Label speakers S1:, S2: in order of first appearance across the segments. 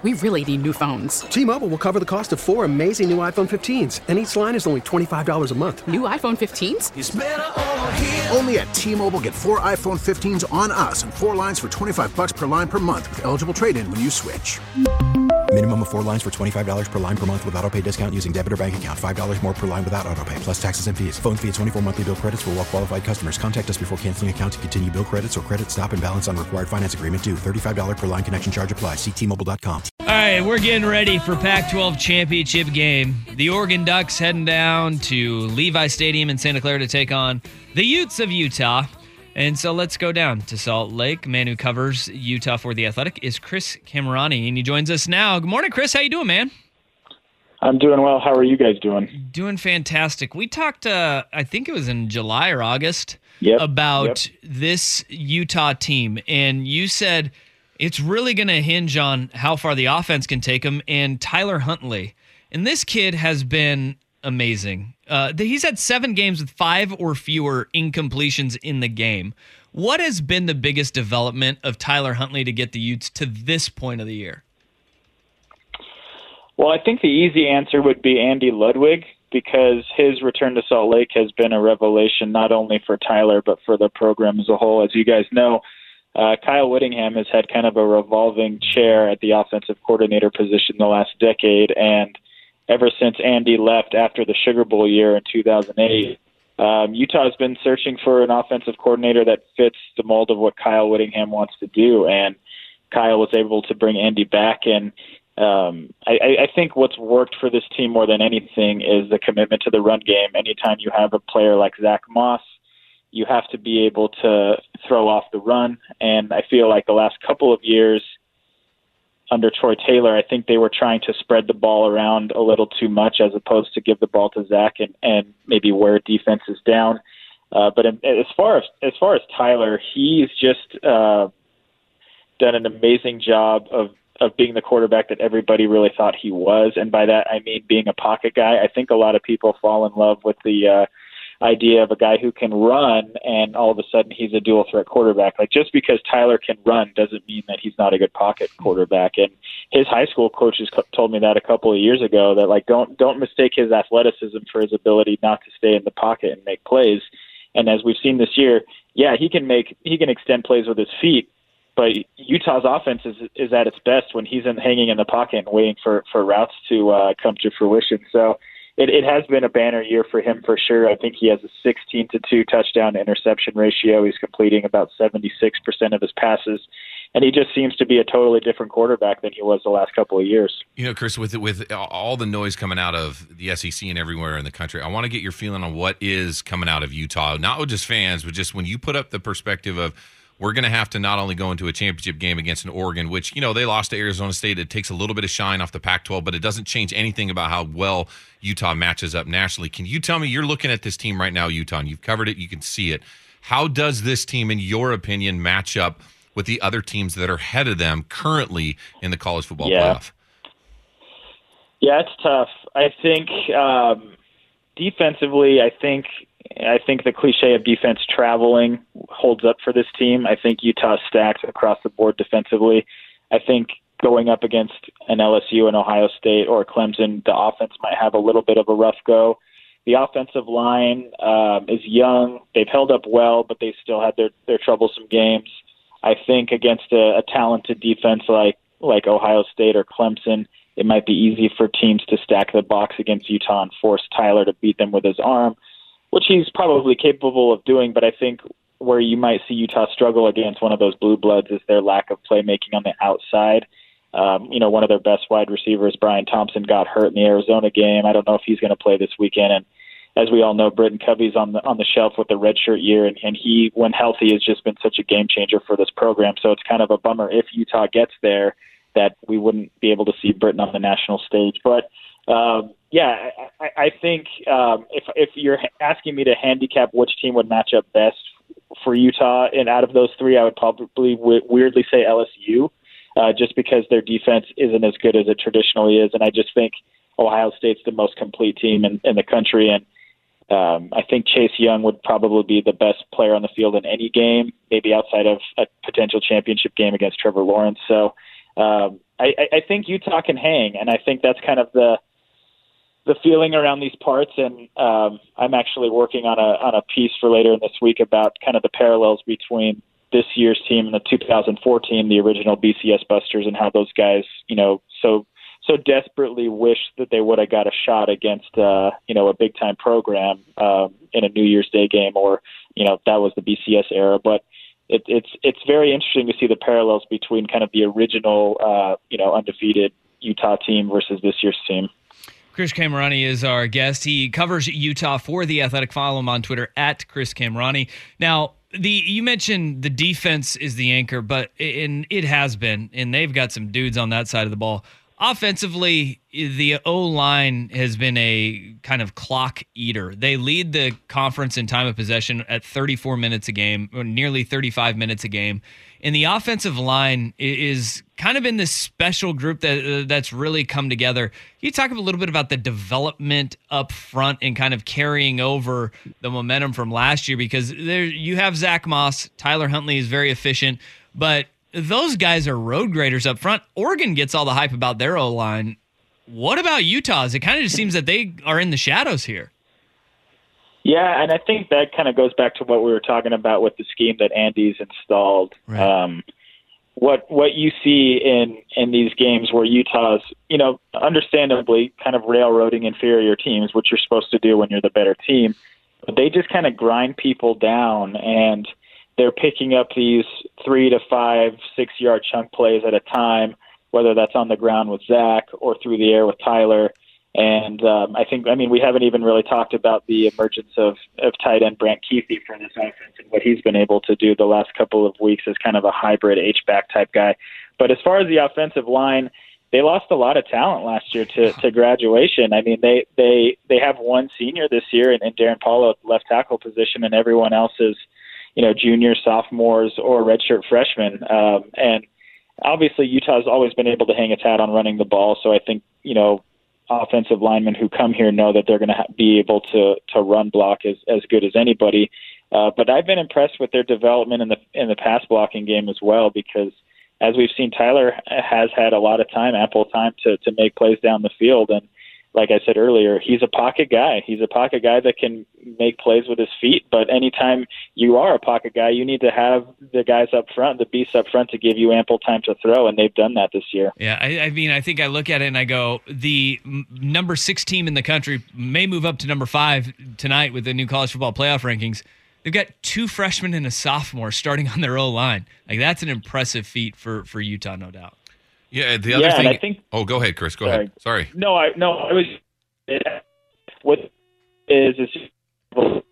S1: We really need new phones.
S2: T-Mobile will cover the cost of 4 amazing new iPhone 15s, and each line is only $25 a month.
S1: New iPhone 15s?
S3: It's better over here.
S4: Only at T-Mobile, get 4 iPhone 15s on us and 4 lines for $25 per line per month with eligible trade-in when you switch.
S5: Minimum of 4 lines for $25 per line per month with autopay discount using debit or bank account. $5 more per line without autopay, plus taxes and fees. Phone fee at 24 monthly bill credits for well-qualified customers. Contact us before canceling account to continue bill credits or credit stop and balance on required finance agreement due. $35 per line connection charge applies. See T-Mobile.com.
S6: All right, we're getting ready for Pac-12 championship game. The Oregon Ducks heading down to Levi Stadium in Santa Clara to take on the Utes of Utah. And so let's go down to Salt Lake. Man who covers Utah for The Athletic is Chris Camerani, and he joins us now. Good morning, Chris. How you doing, man?
S7: I'm doing well. How are you guys doing?
S6: Doing fantastic. We talked, I think it was in July or August, about this Utah team, and you said it's really going to hinge on how far the offense can take them and Tyler Huntley. And this kid has been amazing. He's had 7 games with 5 or fewer incompletions in the game. What has been the biggest development of Tyler Huntley to get the Utes to this point of the year?
S7: Well, I think the easy answer would be Andy Ludwig, because his return to Salt Lake has been a revelation not only for Tyler but for the program as a whole. As you guys know, Kyle Whittingham has had kind of a revolving chair at the offensive coordinator position the last decade, and ever since Andy left after the Sugar Bowl year in 2008, Utah has been searching for an offensive coordinator that fits the mold of what Kyle Whittingham wants to do, and Kyle was able to bring Andy back. And I think what's worked for this team more than anything is the commitment to the run game. Anytime you have a player like Zach Moss, you have to be able to throw off the run, and I feel like the last couple of years under Troy Taylor, I think they were trying to spread the ball around a little too much as opposed to give the ball to Zach and maybe wear defenses down. But as far as Tyler, he's just done an amazing job of being the quarterback that everybody really thought he was. And by that, I mean being a pocket guy. I think a lot of people fall in love with the idea of a guy who can run and all of a sudden he's a dual threat quarterback. Like, just because Tyler can run doesn't mean that he's not a good pocket quarterback. And his high school coaches told me that a couple of years ago, that like, don't mistake his athleticism for his ability not to stay in the pocket and make plays. And as we've seen this year, he can extend plays with his feet, but Utah's offense is at its best when he's hanging in the pocket and waiting for routes to come to fruition. So it has been a banner year for him for sure. I think he has a 16-2 touchdown to interception ratio. He's completing about 76% of his passes, and he just seems to be a totally different quarterback than he was the last couple of years.
S8: You know, Chris, with all the noise coming out of the SEC and everywhere in the country, I want to get your feeling on what is coming out of Utah, not with just fans, but just when you put up the perspective of, we're going to have to not only go into a championship game against an Oregon, which, you know, they lost to Arizona State. It takes a little bit of shine off the Pac-12, but it doesn't change anything about how well Utah matches up nationally. Can you tell me, you're looking at this team right now, Utah, and you've covered it, you can see it. How does this team, in your opinion, match up with the other teams that are ahead of them currently in the college football playoff?
S7: Yeah, it's tough. I think defensively, I think the cliche of defense traveling holds up for this team. I think Utah stacks across the board defensively. I think going up against an LSU, an Ohio State, or Clemson, the offense might have a little bit of a rough go. The offensive line is young. They've held up well, but they still had their troublesome games. I think against a talented defense like Ohio State or Clemson, it might be easy for teams to stack the box against Utah and force Tyler to beat them with his arm, which he's probably capable of doing. But I think where you might see Utah struggle against one of those blue bloods is their lack of playmaking on the outside. One of their best wide receivers, Brian Thompson, got hurt in the Arizona game. I don't know if he's going to play this weekend. And as we all know, Britton Covey's on the shelf with the redshirt year, and he, when healthy, has just been such a game changer for this program. So it's kind of a bummer if Utah gets there that we wouldn't be able to see Britton on the national stage. But I think if you're asking me to handicap which team would match up best for Utah, and out of those three, I would probably weirdly say LSU, just because their defense isn't as good as it traditionally is. And I just think Ohio State's the most complete team in the country. And I think Chase Young would probably be the best player on the field in any game, maybe outside of a potential championship game against Trevor Lawrence. So I think Utah can hang, and I think that's kind of the feeling around these parts. And I'm actually working on a piece for later in this week about kind of the parallels between this year's team and the 2014, the original BCS Busters, and how those guys, so desperately wish that they would have got a shot against, a big time program in a New Year's Day game, or, that was the BCS era. But it's very interesting to see the parallels between kind of the original, undefeated Utah team versus this year's team.
S6: Chris Kamrani is our guest. He covers Utah for The Athletic. Follow him on Twitter at Chris Kamrani. Now, you mentioned the defense is the anchor, but it has been, and they've got some dudes on that side of the ball. Offensively, the O-line has been a kind of clock eater. They lead the conference in time of possession at 34 minutes a game, or nearly 35 minutes a game. And the offensive line is kind of in this special group that's really come together. Can you talk a little bit about the development up front and kind of carrying over the momentum from last year? Because you have Zach Moss, Tyler Huntley is very efficient, but those guys are road graders up front. Oregon gets all the hype about their O-line. What about Utah's? It kind of just seems that they are in the shadows here.
S7: Yeah, and I think that kind of goes back to what we were talking about with the scheme that Andy's installed.
S6: Right.
S7: What you see in these games where Utah's, understandably kind of railroading inferior teams, which you're supposed to do when you're the better team, but they just kind of grind people down, and they're picking up these 3 to 5, 6 yard chunk plays at a time, whether that's on the ground with Zach or through the air with Tyler. And we haven't even really talked about the emergence of tight end Brant Keithy for this offense and what he's been able to do the last couple of weeks as kind of a hybrid H-back type guy. But as far as the offensive line, they lost a lot of talent last year to graduation. I mean, they have one senior this year in Darren Paulo at the left tackle position, and everyone else is, juniors, sophomores, or redshirt freshmen. And obviously Utah's always been able to hang its hat on running the ball. So I think, offensive linemen who come here know that they're going to be able to run block as good as anybody. But I've been impressed with their development in the pass blocking game as well, because as we've seen, Tyler has had a lot of time, ample time to make plays down the field. And like I said earlier, he's a pocket guy. He's a pocket guy that can make plays with his feet. But anytime you are a pocket guy, you need to have the guys up front, the beasts up front, to give you ample time to throw, and they've done that this year.
S6: Yeah, I think I look at it and I go, the number 6 team in the country may move up to number 5 tonight with the new college football playoff rankings. They've got 2 freshmen and a sophomore starting on their O-line. Like, that's an impressive feat for Utah, no doubt.
S8: Yeah, the other thing.
S7: I think,
S8: go ahead, Chris. Go ahead. Sorry.
S7: No, I was. What is the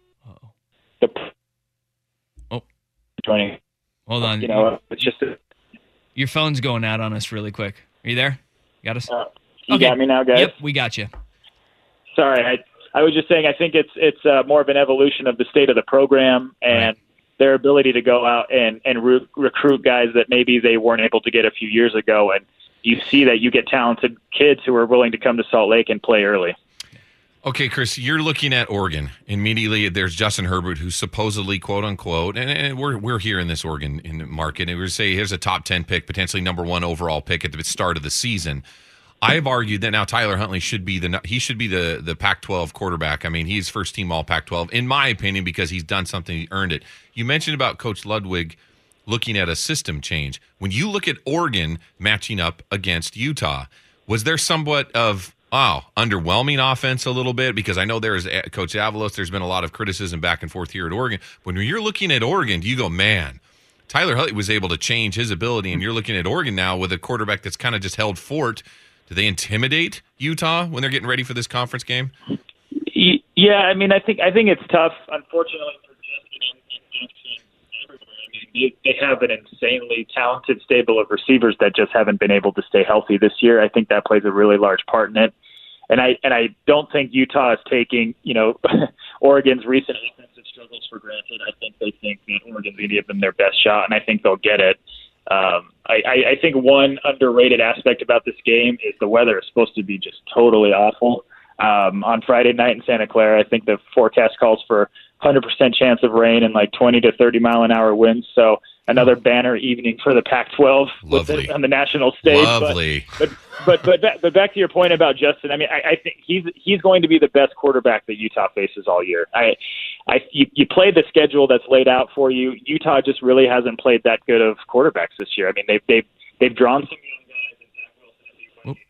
S7: joining?
S6: Hold on.
S7: It's just
S6: your phone's going out on us really quick. Are you there? You got us?
S7: You got me now, guys?
S6: Yep, we got you.
S7: Sorry, I was just saying. I think it's more of an evolution of the state of the program and their ability to go out and recruit guys that maybe they weren't able to get a few years ago. And you see that you get talented kids who are willing to come to Salt Lake and play early.
S8: Okay, Chris, you're looking at Oregon. Immediately, there's Justin Herbert, who's supposedly, quote unquote, and we're here in this Oregon market, and we're say here's a top 10 pick, potentially number 1 overall pick at the start of the season. I've argued that now Tyler Huntley should be the Pac-12 quarterback. I mean, he's first team all Pac-12 in my opinion, because he's done something, he earned it. You mentioned about Coach Ludwig looking at a system change. When you look at Oregon matching up against Utah, was there somewhat of underwhelming offense a little bit? Because I know there's Coach Avalos, there's been a lot of criticism back and forth here at Oregon. When you're looking at Oregon, do you go, man, Tyler Huntley was able to change his ability, and you're looking at Oregon now with a quarterback that's kind of just held fort. Do they intimidate Utah when they're getting ready for this conference game?
S7: Yeah, I mean, I think it's tough, unfortunately, for Justin and everywhere. I mean, they have an insanely talented stable of receivers that just haven't been able to stay healthy this year. I think that plays a really large part in it. And I don't think Utah is taking, Oregon's recent offensive struggles for granted. I think they think that Oregon's going to give them their best shot, and I think they'll get it. I think one underrated aspect about this game is the weather is supposed to be just totally awful. On Friday night in Santa Clara, I think the forecast calls for 100% chance of rain and like 20 to 30 mile an hour winds. So another banner evening for the Pac-12 on the national stage.
S8: Lovely.
S7: But back to your point about Justin, I mean, I think he's going to be the best quarterback that Utah faces all year. You play the schedule that's laid out for you. Utah just really hasn't played that good of quarterbacks this year. I mean, they've drawn some young guys, and Zach Wilson, as you alluded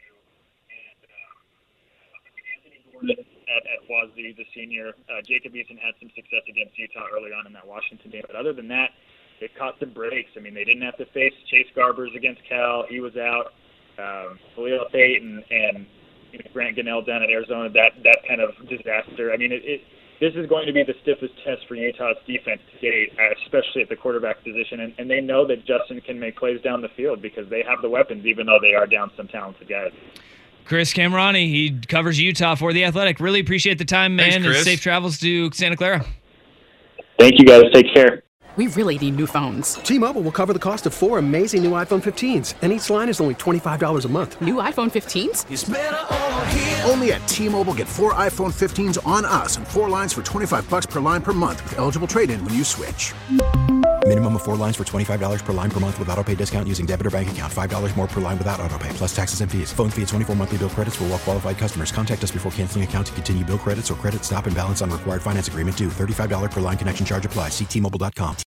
S7: to, and Anthony Gordon at Wazoo, the senior. Jacob Eason had some success against Utah early on in that Washington game, but other than that, they've caught some breaks. I mean, they didn't have to face Chase Garbers against Cal; he was out. Khalil Tate and Grant Gunnell down at Arizona, that kind of disaster. I mean, this is going to be the stiffest test for Utah's defense to date, especially at the quarterback position. And they know that Justin can make plays down the field because they have the weapons, even though they are down some talented guys.
S6: Chris Camerani, he covers Utah for The Athletic. Really appreciate the time, man.
S8: Thanks, Chris.
S6: And safe travels to Santa Clara.
S7: Thank you, guys. Take care.
S1: We really need new phones.
S2: T-Mobile will cover the cost of 4 amazing new iPhone 15s, and each line is only $25 a month.
S1: New iPhone 15s?
S4: It's better over here. Only at T-Mobile, get 4 iPhone 15s on us and 4 lines for $25 per line per month with eligible trade-in when you switch.
S5: Minimum of 4 lines for $25 per line per month with autopay discount using debit or bank account. $5 more per line without autopay, plus taxes and fees. Phone fee at 24 monthly bill credits for well-qualified customers. Contact us before canceling account to continue bill credits or credit stop and balance on required finance agreement due. $35 per line connection charge applies. See T-Mobile.com.